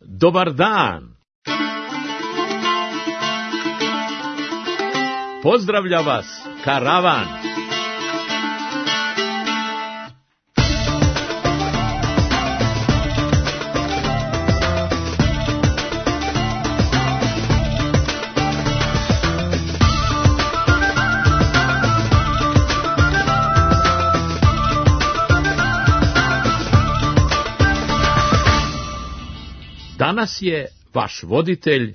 Dobar dan! Pozdravlja vas karavan! Danas je vaš voditelj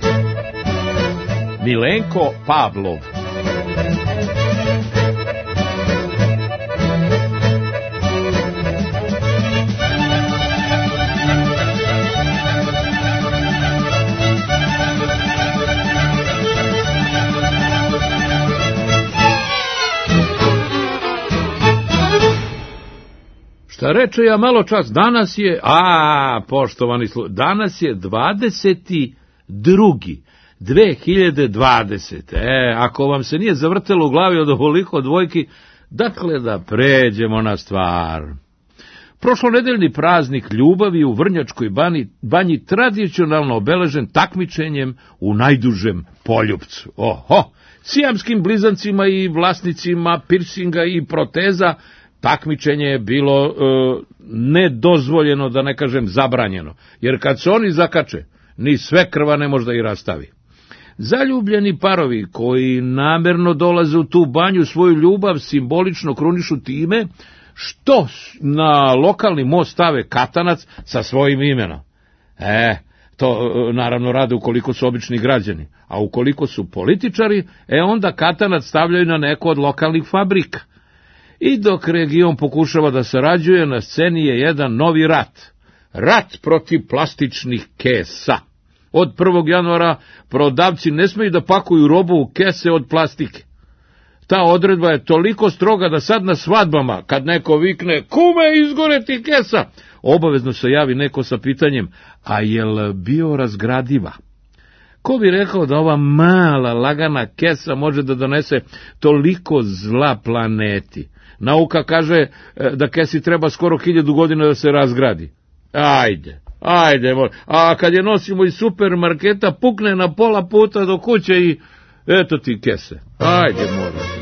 Milenko Pavlov. Šta reče ja malo čas, danas je, poštovani danas je 22.2020. Ako vam se nije zavrtelo u glavi od ovoliko dvojki, dakle da pređemo na stvar. Prošlonedeljni praznik ljubavi u Vrnjačkoj banji tradicionalno obeležen takmičenjem u najdužem poljupcu. Sijamskim blizancima i vlasnicima pirsinga i proteza takmičenje je bilo nedozvoljeno, da ne kažem zabranjeno, jer kad se oni zakače, ni sve krva ne može da i rastavi. Zaljubljeni parovi koji namerno dolaze u tu banju svoju ljubav simbolično krunišu time što na lokalni most stave katanac sa svojim imenom. To naravno rade ukoliko su obični građani, a ukoliko su političari, onda katanac stavljaju na neko od lokalnih fabrika. I dok region pokušava da sarađuje, na sceni je jedan novi rat. Rat protiv plastičnih kesa. Od 1. januara prodavci ne smeju da pakuju robu u kese od plastike. Ta odredba je toliko stroga da sad na svadbama, kad neko vikne, kume, izgore ti kesa, obavezno se javi neko sa pitanjem, a jel biorazgradiva? Ko bi rekao da ova mala, lagana kesa može da donese toliko zla planeti? Nauka kaže da kesi treba skoro 1000 godina da se razgradi. Ajde, a kad je nosimo iz supermarketa, pukne na pola puta do kuće i eto ti kese. Ajde, moram.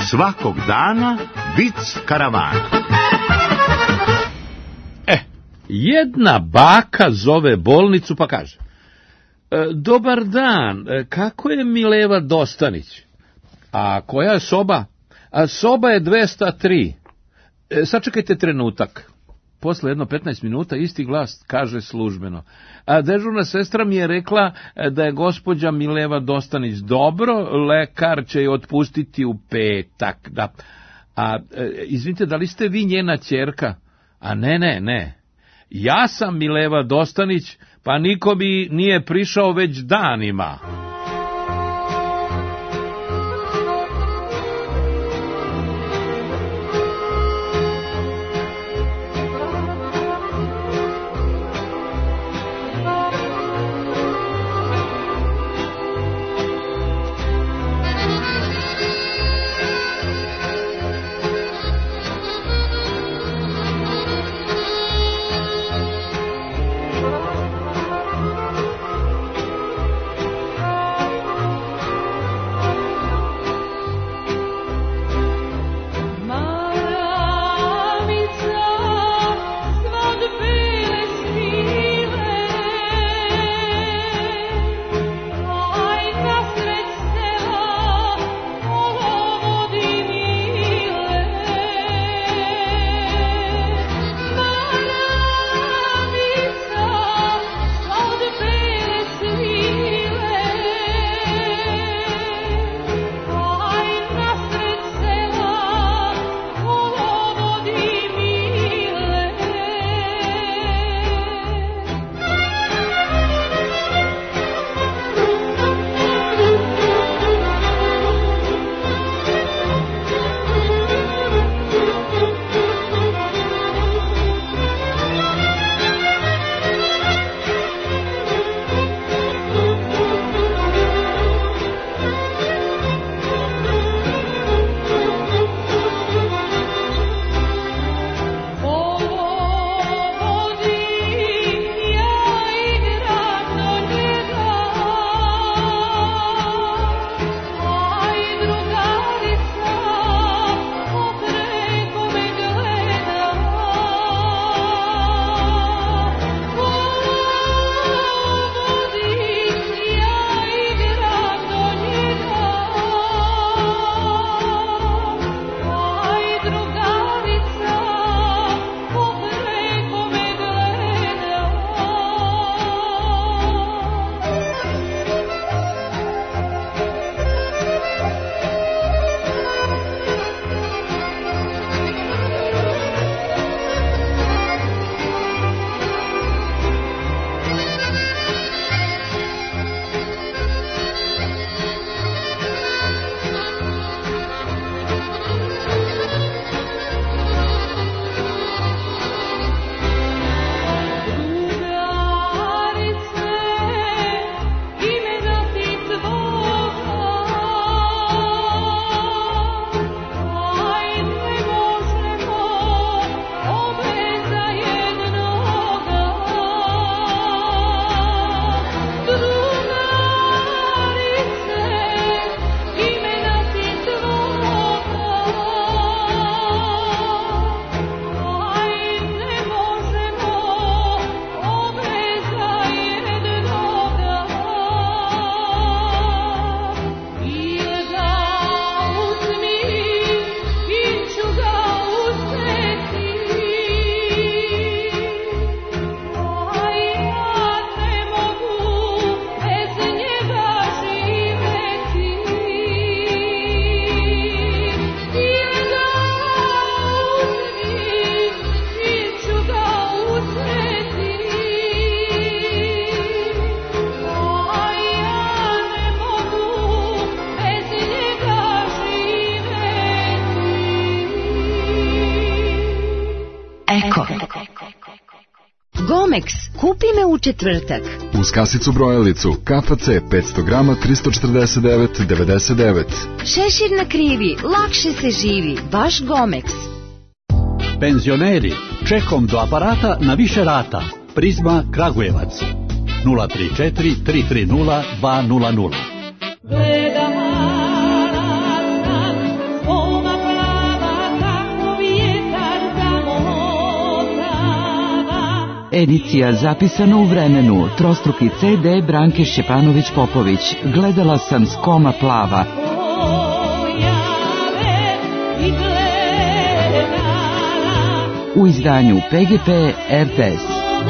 svakog dana vic karavana. Jedna baka zove bolnicu pa kaže: dobar dan, kako je Mileva Dostanić? A koja je soba? A soba je 203. Sačekajte trenutak. Posle jedno 15 minuta isti glas kaže službeno: a dežurna sestra mi je rekla da je gospođa Mileva Dostanić dobro, lekar će je otpustiti u petak. Da. A izvinite, da li ste vi njena ćerka? A ne. Ja sam Mileva Dostanić, pa niko mi nije prišao već danima. Gomex, kupi me u četvrtak. Uz kasicu brojalicu KFC 500 grama 349,99. Šešir na krivi, lakše se živi, baš Gomex. Penzioneri, čekom do aparata na više rata. Prizma Kragujevac 034 330 200. Edicija zapisana u vremenu. Trostruki CD Branke Šćepanović-Popović. Gledala sam s koma plava. U izdanju PGP RTS.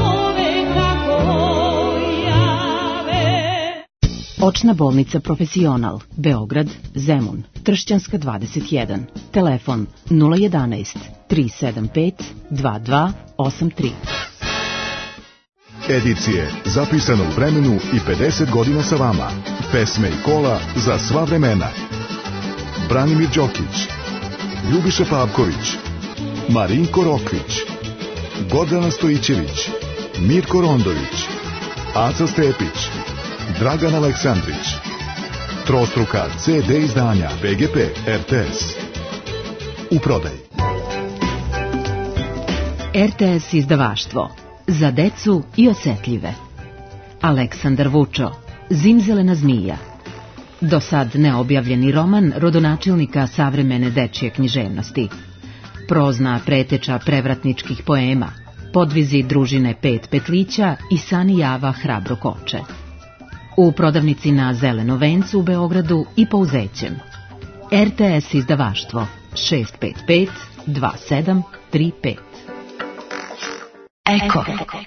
Očna bolnica Profesional, Beograd, Zemun, Tršćanska 21, telefon 011 375 2283. Edicije zapisano u vremenu i 50 godina sa vama. Pesme i kola za sva vremena. Branimir Đokić, Ljubiša Pavković, Marinko Rokvić, Gordana Stojićević, Mirko Rondović, Aca Stepić, Dragan Aleksandrić. Trostruka CD izdanja PGP RTS. U prodaji. RTS izdavaštvo. Za decu i osetljive. Aleksandar Vučo, Zimzelena zmija. Do sad neobjavljeni roman rodonačelnika savremene dečje književnosti. Prozna preteča prevratničkih poema, podvizi družine Pet petlića i Sani Java hrabro koče. U prodavnici na Zeleno vencu u Beogradu i Pouzećem. RTS izdavaštvo 655 2735. Eko.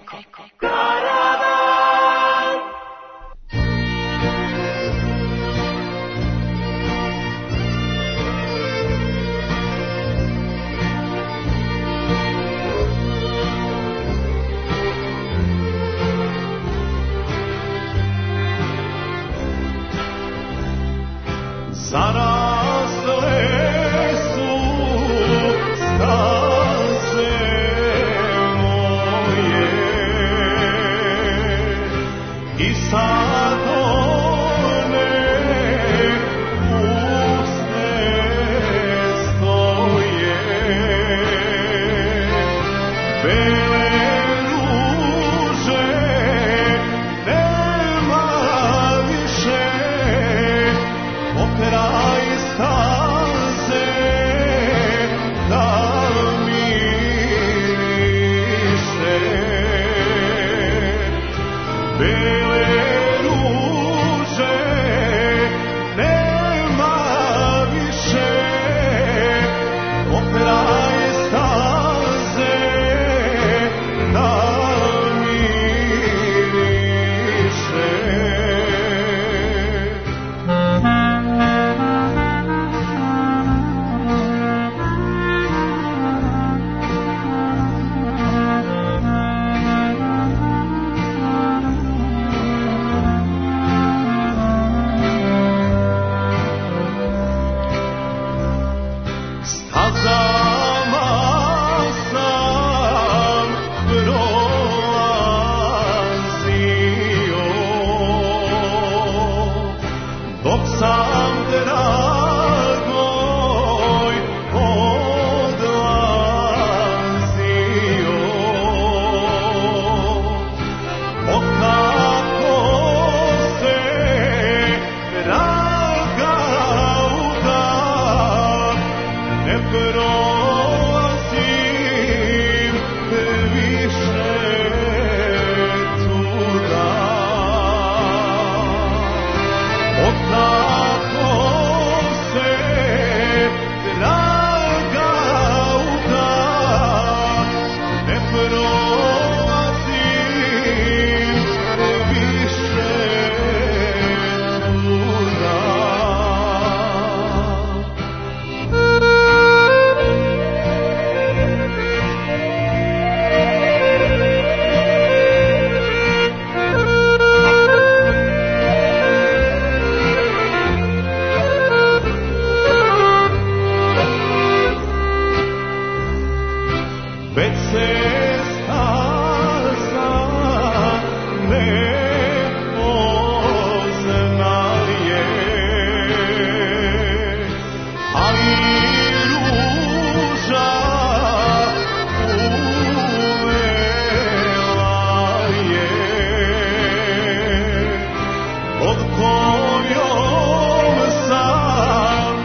Zarasle su staze moje i sad one puste stoje. Bele ruže nema više, kraj staze da miriše. Bele ruže nema više, kraj staze da miriše.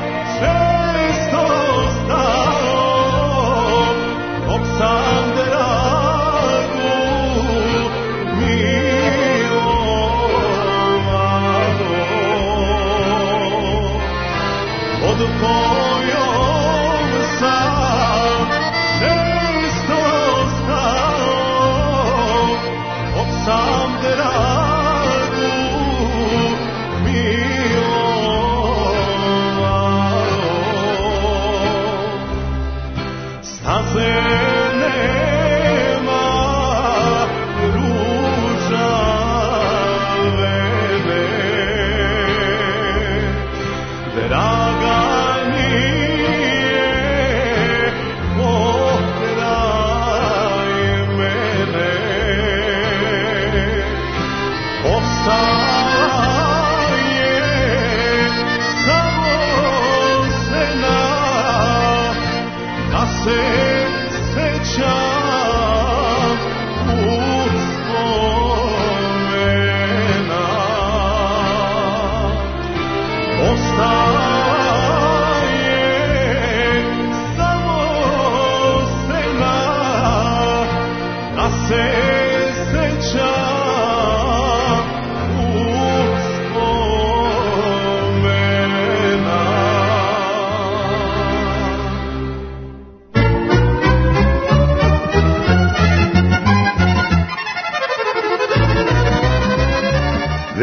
Sandra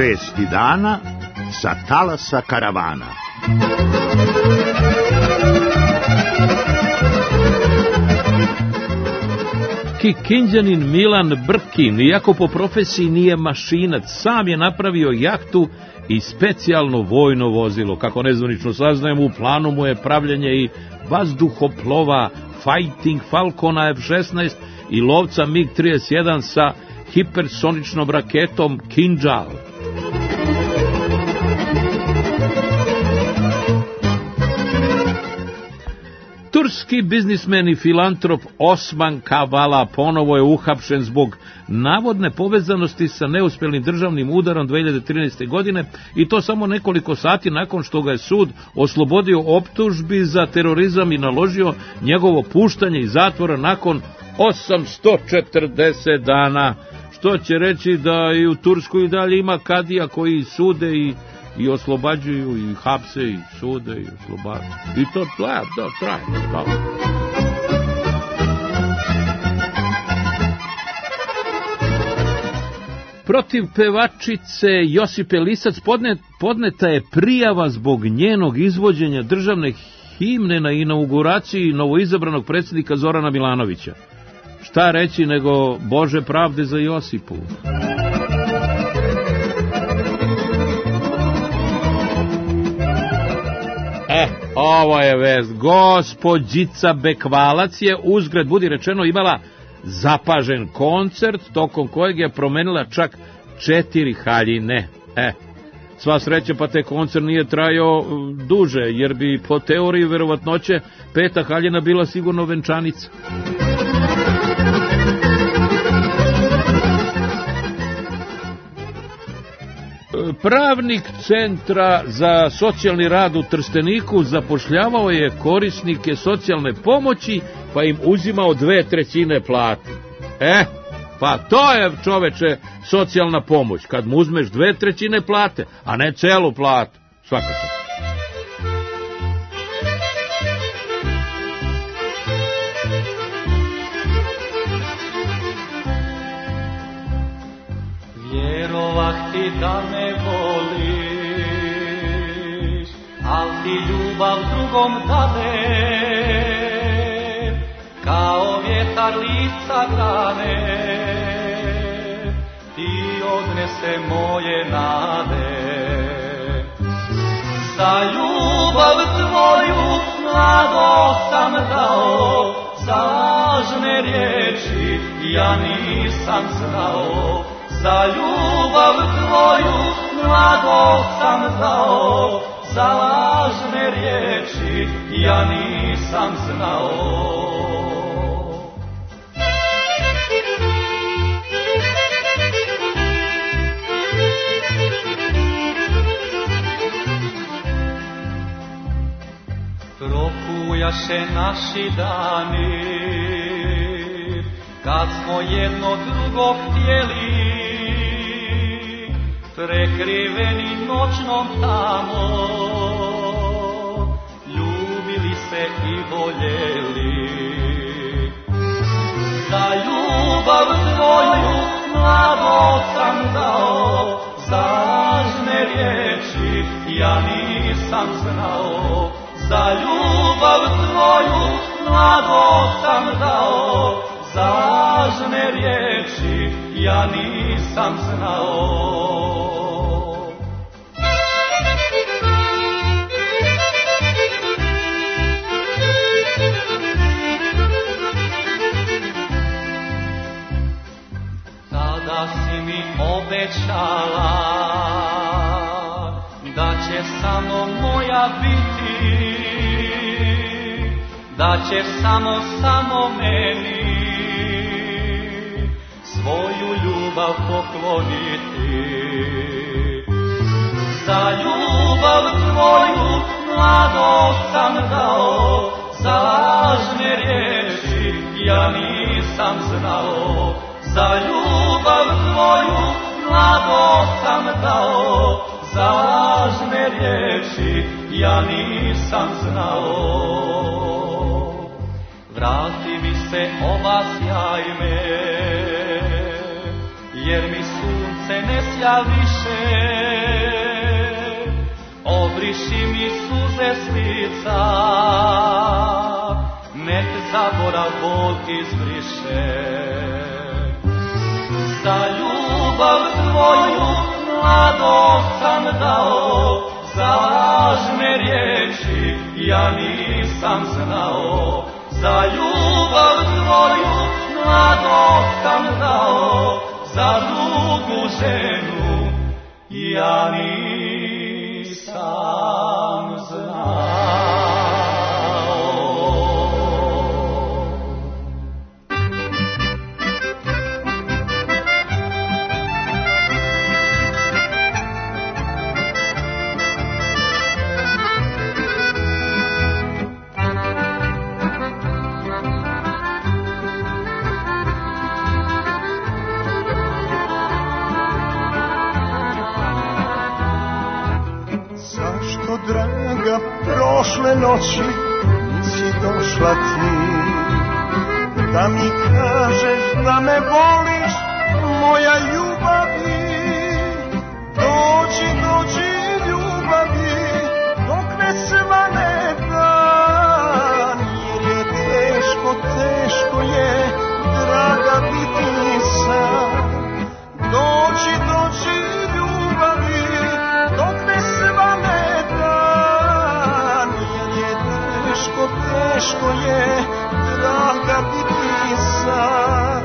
Vesti dana sa talasa karavana. Kikindjanin Milan Brkin, iako po profesiji nije mašinac, sam je napravio jahtu i specijalno vojno vozilo. Kako nezvanično saznajemo, u planu mu je pravljanje i vazduhoplova Fighting Falcona F-16 i lovca MiG-31 sa hipersoničnom raketom Kinjal. Turski biznismen i filantrop Osman Kavala ponovo je uhapšen zbog navodne povezanosti sa neuspjelim državnim udarom 2013. godine i to samo nekoliko sati nakon što ga je sud oslobodio optužbi za terorizam i naložio njegovo puštanje iz zatvora nakon 840 dana. Što će reći da i u Turskoj dalje ima kadija koji sude i oslobađuju, i hapse, i sude, i oslobađuju. I to traje. Protiv pevačice Josipe Lisac podneta je prijava zbog njenog izvođenja državne himne na inauguraciji novoizabranog predsjednika Zorana Milanovića. Šta reći nego Bože pravde za Josipu? Ovo je vest. Gospođica Bekvalac je, uzgred budi rečeno, imala zapažen koncert tokom kojeg je promenila čak 4 haljine. Sva sreća pa te koncert nije trajao duže, jer bi po teoriji verovatnoće 5. haljina bila sigurno venčanica. Pravnik Centra za socijalni rad u Trsteniku zapošljavao je korisnike socijalne pomoći, pa im uzimao 2/3 plate. Pa to je, čoveče, socijalna pomoć, kad mu uzmeš 2/3 plate, a ne celu platu. Svaka čast. Vjerovah ti da me voliš, al ti ljubav drugom dade, kao vjetar lica grane, ti odnese moje nade. Za ljubav tvoju nado sam dao, za lažne riječi ja nisam znao. Za ljubav tvoju nado sam dao, za lažne riječi ja nisam znao. Prokujaše naši dani, kad smo jedno drugo htjeli, prekriveni noćnom tamo, ljubili se i voljeli. Za ljubav tvoju nado sam dao, za lažne riječi ja nisam znao. Za ljubav tvoju nado sam dao, za lažne riječi ja nisam znao. Tada si mi obećala da će samo moja biti, da će samo meni svoju ljubav pokloniti. Za ljubav tvoju nado sam dao, za lažne riječi ja nisam znao. Za ljubav tvoju nado sam dao, za lažne riječi ja nisam znao. Vrati mi se, obasjaj me, jer mi sunce ne sja više. otiši mi suze s lica, nek zaborav bol izbriše. Za ljubav tvoju mladost sam dao, za lažne riječi ja nisam znao. Za ljubav tvoju mladost sam dao, za drugu ženu ja nisam znao. Draga, prošle noći nisi došla ti, da mi kažeš da me voliš, moja ljubavi. Dođi, dođi ljubavi, dok ne svane dan, jer je teško, teško je, draga, biti sam. Dođi, dođi ljubavi, dok ne svane teško je, draga, biti sam.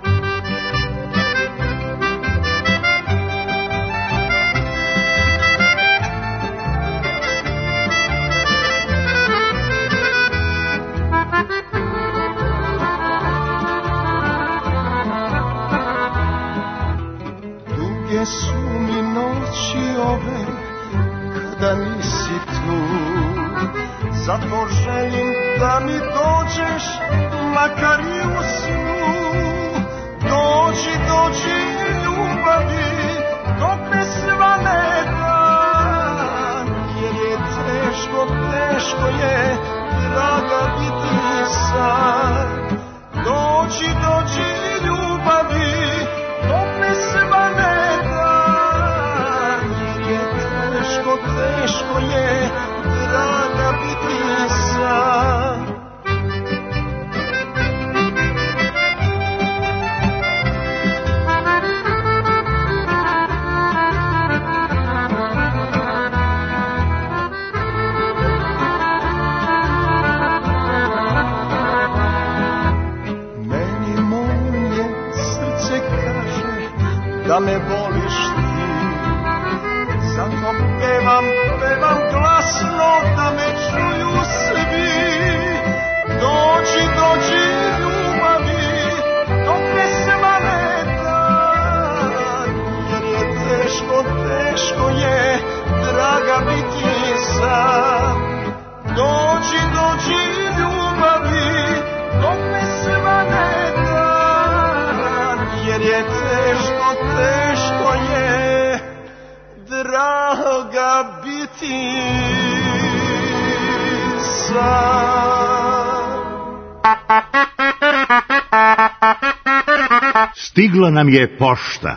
Duge su mi noći ove, kada nisi tu, zato želim da mi dođeš, makar i u snu. Dođi, dođi ljubavi, dok ne svane dan, jer je teško, teško je, draga, biti sam. Dođi, dođi ljubavi, dok ne svane dan, jer je teško, teško je, draga, biti sam. Meni moje srce kaže da me voliš ti, zato pevam, pevam glasno da me čuju svi. Dođi, dođi ljubavi, dok ne svane dan, jer je teško, teško je, draga, biti sam. Dođi, dođi ljubavi, dok ne svane dan, jer je teško, teško je, draga, biti sam. Stigla nam je pošta.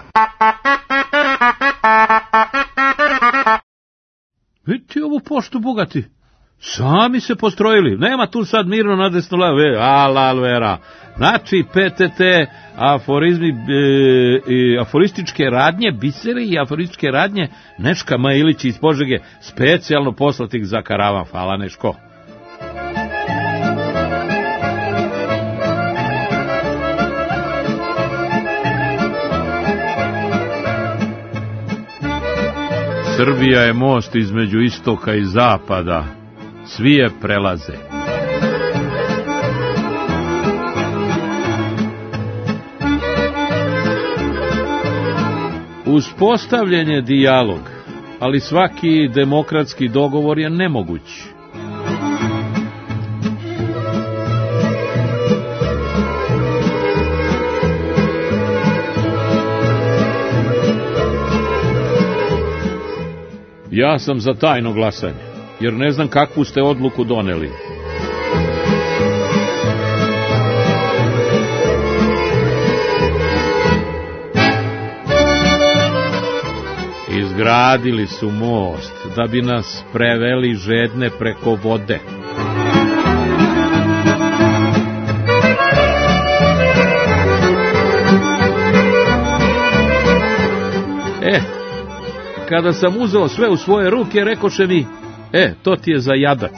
Vidite ovu poštu, bogati. Sami se postrojili. Nema tu sad mirno nadesno levo. Alvera. Znači, PTT, aforizmi, aforističke radnje, biseri i aforističke radnje, Neška Majilić iz Požege, specijalno poslatih za karavan. Hvala, Neško. Srbija je most između istoka i zapada, svi je prelaze. Uspostavljen je dijalog, ali svaki demokratski dogovor je nemoguć. Ja sam za tajno glasanje, jer ne znam kakvu ste odluku doneli. gradili su most da bi nas preveli žedne preko vode. Kada sam uzeo sve u svoje ruke, rekoše mi, to ti je za jadac.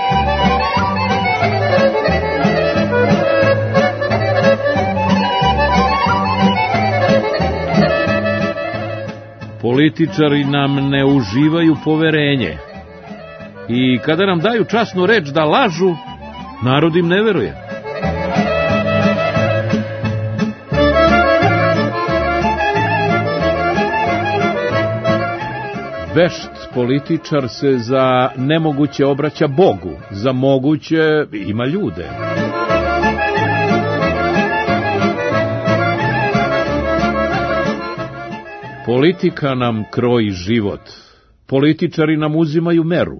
Političari nam ne uživaju poverenje i kada nam daju časnu reč da lažu, narod im ne veruje. Vešt političar se za nemoguće obraća Bogu, za moguće ima ljude. Politika nam kroji život, političari nam uzimaju meru.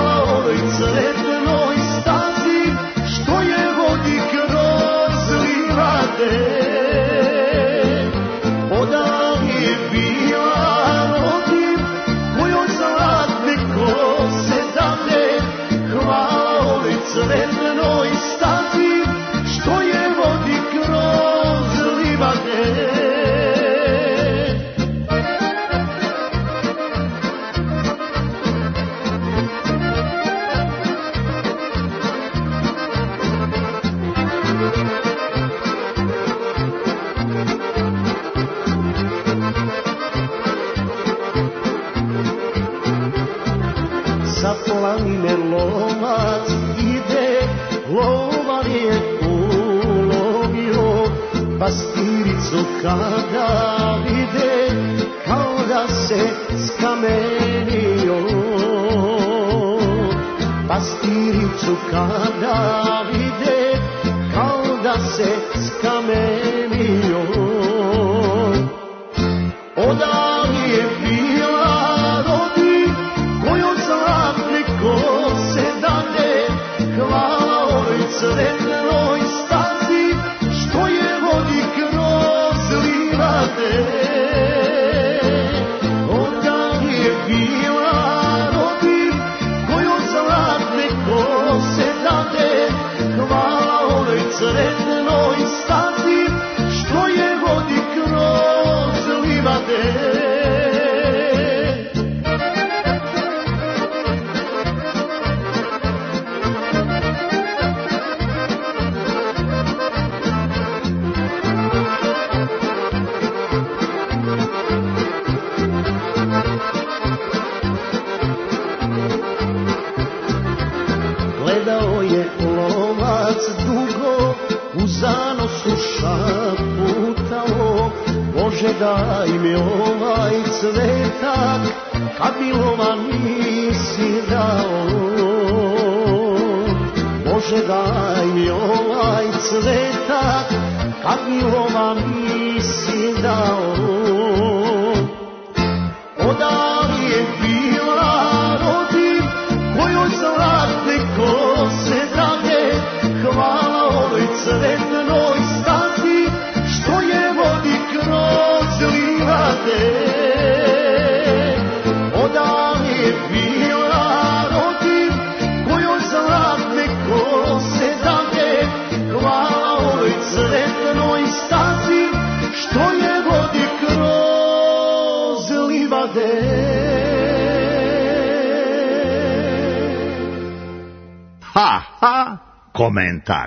Cvetnoj stazi što je vodi kroz lice. cvetnoj stazi, što je vodi kroz livade. Sa planine lovac ide, lovar je ulovio, pastiricu kada vide, kao da se skamenio. Pastiricu kada vide, kao da se skamenio. Odavno je bila rodi, kojoj zlatne kose dade, hvala ovoj cvetnoj stazi, što je vodi kroz livade. Odavno je bila rodi, kojoj zlatne kose dade, hvala ovoj cvetnoj stazi, što je vodi kroz livade. Gledao je lovac dugo, u zanosu šaputao, Bože daj mi ovaj cvetak, kad mi lova nisi dao. Bože daj mi ovaj cvetak, kad mi lova nisi dao. Odavno je bila rodi, kojoj zlatne kose dade, hvala ovoj cvetnoj stazi, što je vodi kroz livade. Odavno je bila rodi, kojoj zlatne kose dade, hvala ovoj cvetnoj stazi, što je vodi kroz livade. Ha, ha, komentar.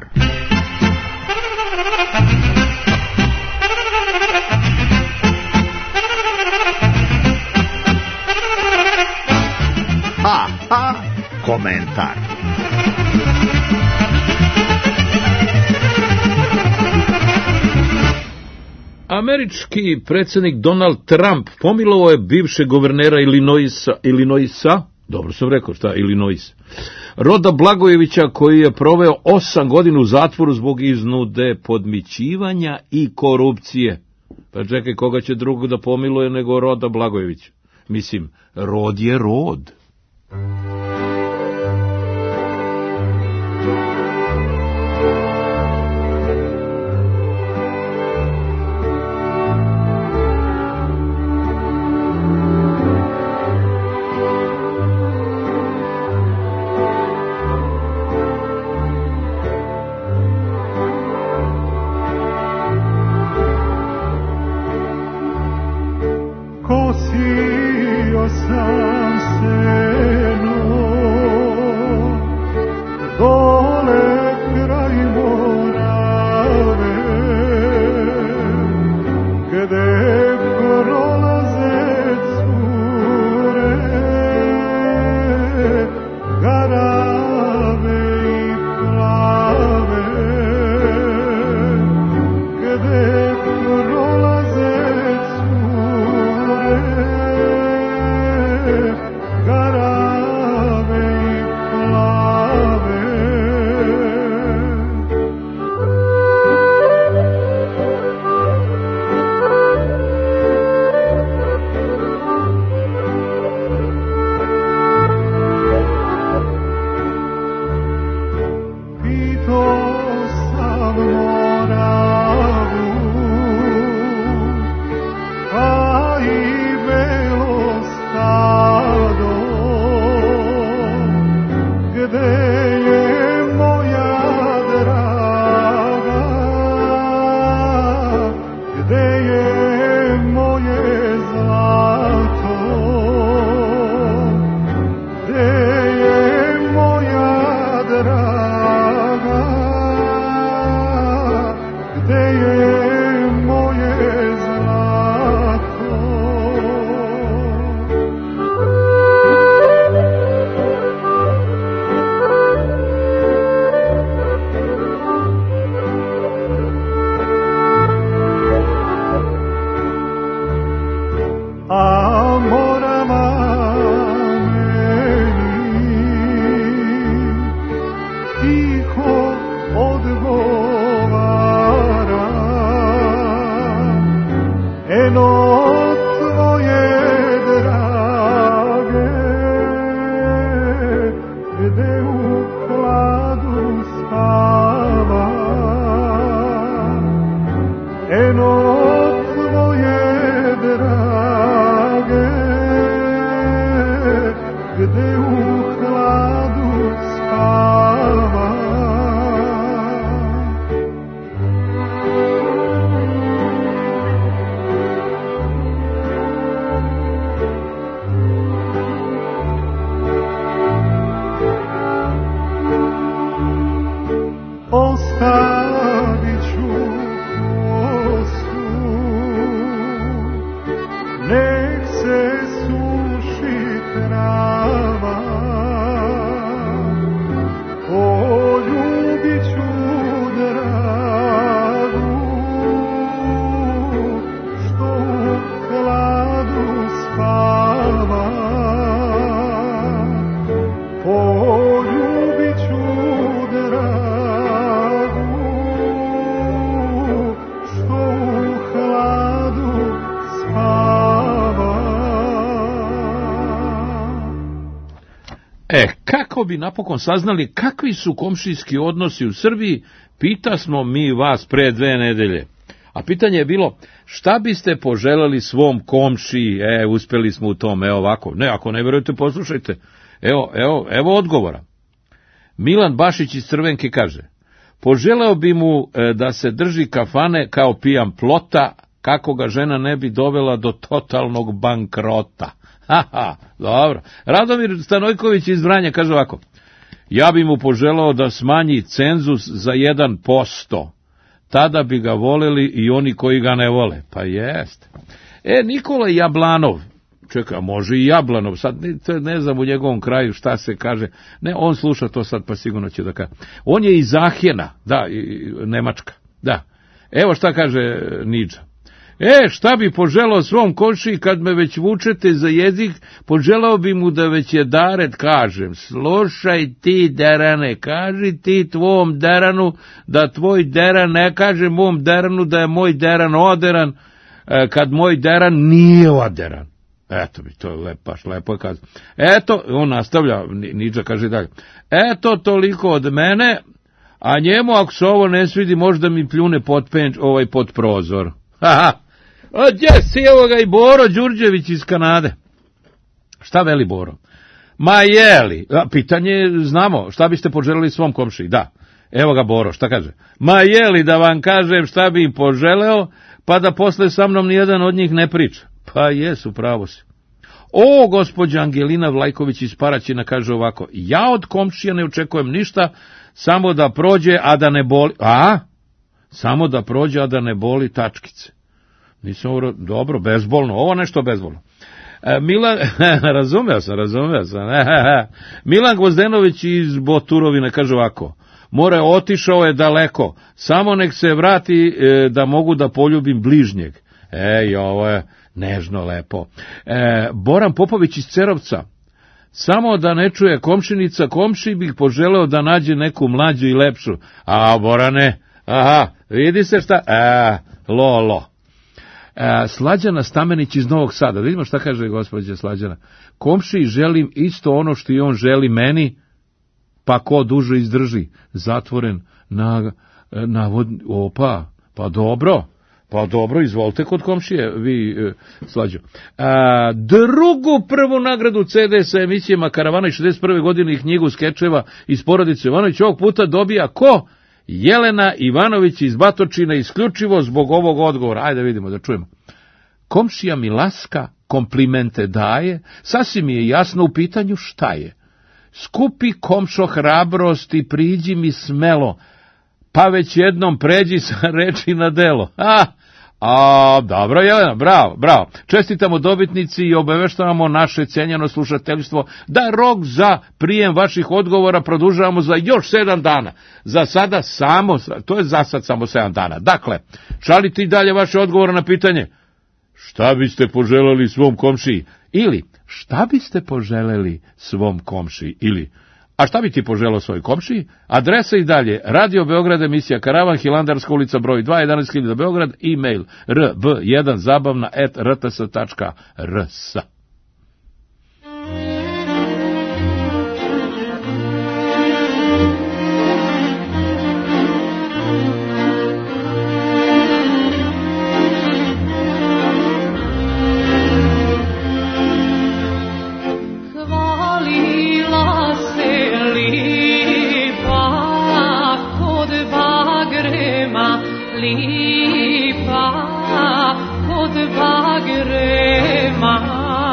Ha, ha, komentar. Američki predsjednik Donald Trump pomilovao je bivšeg guvernera Illinoisa, dobro sam rekao, šta, Illinois, Roda Blagojevića, koji je proveo 8 godina u zatvoru zbog iznude, podmićivanja i korupcije. Pa čekaj, koga će drugog da pomiluje nego Roda Blagojevića? Mislim, rod je rod. Kosio sam se hladu spava, eno tvoje drage, gde u hladu spava. Ostavit ću kosu, nek se suši trava, poljubit ću dragu, što u hladu spava, poljubit ću dragu, kako bi napokon saznali kakvi su komšijski odnosi u Srbiji, pitasmo mi vas pre 2 nedelje. A pitanje je bilo, šta biste poželeli svom komšiji? Uspeli smo u tom, ovako. Ne, ako ne vjerujete, poslušajte. Evo odgovora. Milan Bašić iz Crvenke kaže, poželeo bi mu da se drži kafane kao pijan plota, kako ga žena ne bi dovela do totalnog bankrota. Dobro. Radomir Stanojković iz Vranja kaže ovako, ja bi mu poželao da smanji cenzus za 1%, tada bi ga voleli i oni koji ga ne vole. Pa jest. Nikola Jablanov, čekaj, može i Jablanov, sad ne znam u njegovom kraju šta se kaže, ne, on sluša to sad pa sigurno će da kaže. On je iz Ahena, da, Nemačka, da. Evo šta kaže Niđa. Šta bi poželao svom komšiji kad me već vučete za jezik, poželao bi mu da već je daret kažem, slušaj ti derane, kaži ti tvom deranu, da tvoj deran ne kaže mom deranu da je moj deran oderan, kad moj deran nije oderan. Eto bi, to je lepo je kazano. Eto, on nastavlja, Niđa kaže dalje, eto toliko od mene, a njemu ako se ovo ne svidi možda mi pljune pod prozor. Haha. Gdje si, evo ga i Boro Đurđević iz Kanade. Šta veli Boro? Ma jeli, pitanje znamo, šta biste poželeli svom komšiji? Da, evo ga Boro, šta kaže? Ma jeli da vam kažem šta bi im poželeo, pa da posle sa mnom nijedan od njih ne priča. Pa jesu, pravo si. Gospođa Angelina Vlajković iz Paraćina kaže ovako, ja od komšija ne očekujem ništa, samo da prođe, a da ne boli, samo da prođe, a da ne boli tačkice. Nisam dobro, bezbolno, ovo nešto bezbolno. Milan, razumeo sam. Milan Gvozdenović iz Boturovine kaže ovako, more otišao je daleko, samo nek se vrati da mogu da poljubim bližnjeg. Ovo je nežno lepo. Boran Popović iz Cerovca, samo da ne čuje komšinica, komši bih poželeo da nađe neku mlađu i lepšu. Borane, vidi se šta, lo. Slađana Stamenić iz Novog Sada, vidimo šta kaže gospođa Slađana. Komšiji želim isto ono što i on želi meni, pa ko duže izdrži, zatvoren pa dobro, izvolite kod komšije, vi Slađo. Drugu prvu nagradu CD sa emisijama Karavana iz 61. godine i knjigu skečeva iz porodice Ivanović ovog puta dobija ko? Jelena Ivanović iz Batočina, isključivo zbog ovog odgovora. Ajde vidimo, da čujemo. Komšija mi laska, komplimente daje, sasvim je jasno u pitanju šta je. Skupi komšo hrabrost i priđi mi smelo, pa već jednom pređi sa reči na delo. Dobro, Jelena, bravo. Čestitamo dobitnici i obaveštavamo naše cenjeno slušateljstvo da rok za prijem vaših odgovora produžavamo za još 7 dana. Za sada samo 7 dana. Dakle, šalite i dalje vaše odgovore na pitanje šta biste poželeli svom komšiji ili šta biste poželeli svom komšiji ili a šta bi ti poželao svoj komšiji? Adresa i dalje, Radio Beograd, emisija Karavan, Hilandarska ulica, broj 2, 11.000 Beograd, e-mail rb1zabavna@rts.rs. lipa kod bagrema,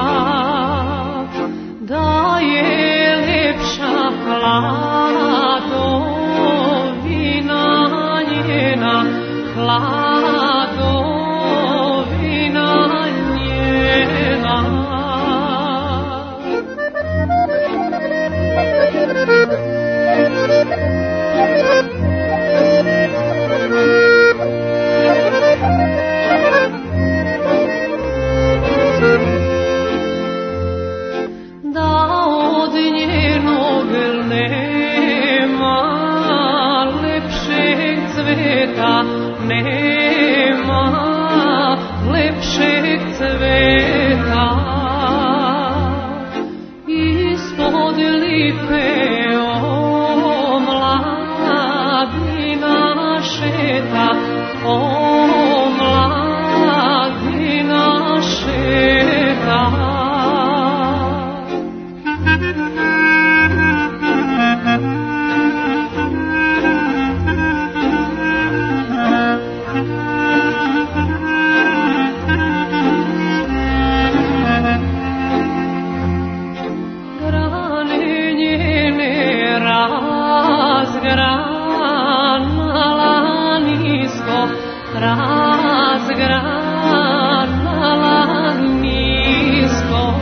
da je lepša hladovina njena, hladovina njena. Da od njenog nema lepšeg cveta, nema lepšeg cveta. Ispod lipe omladina šeta, omladina šeta. Razgranala nisko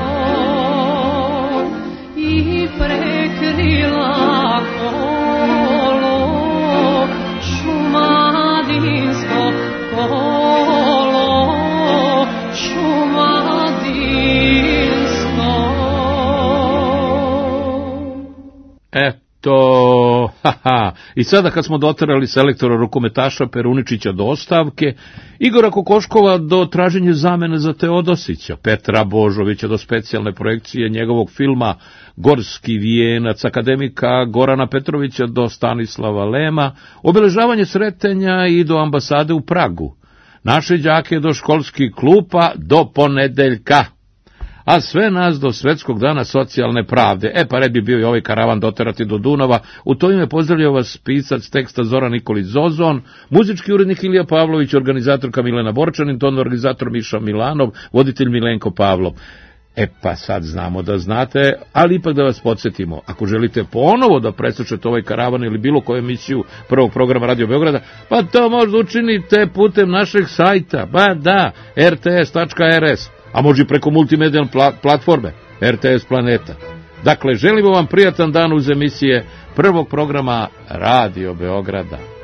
i prekrila kolo šumadinsko, kolo šumadinsko. Eto, haha, i sada kad smo doterali selektora rukometaša Peruničića do ostavke, Igora Kokoškova do traženja zamene za Teodosića, Petra Božovića do specijalne projekcije njegovog filma Gorski vijenac, akademika Gorana Petrovića do Stanislava Lema, obeležavanje Sretenja i do ambasade u Pragu, naše đake do školskih klupa do ponedeljka, a sve nas do Svetskog dana socijalne pravde. Pa red bi bio i ovaj karavan doterati do Dunava. U to ime pozdravljao vas pisac teksta Zoran Nikolić Zozon, muzički urednik Ilija Pavlović, organizatorka Milena Borčanin, ton organizator Miša Milanov, voditelj Milenko Pavlov. Pa sad znamo da znate, ali ipak da vas podsjetimo, ako želite ponovo da preslušate ovaj karavan ili bilo koju emisiju prvog programa Radio Beograda, pa to možda učinite putem našeg sajta, da, rts.rs, a može i preko multimedijalne platforme RTS Planeta. Dakle, želimo vam prijatan dan uz emisije prvog programa Radio Beograda.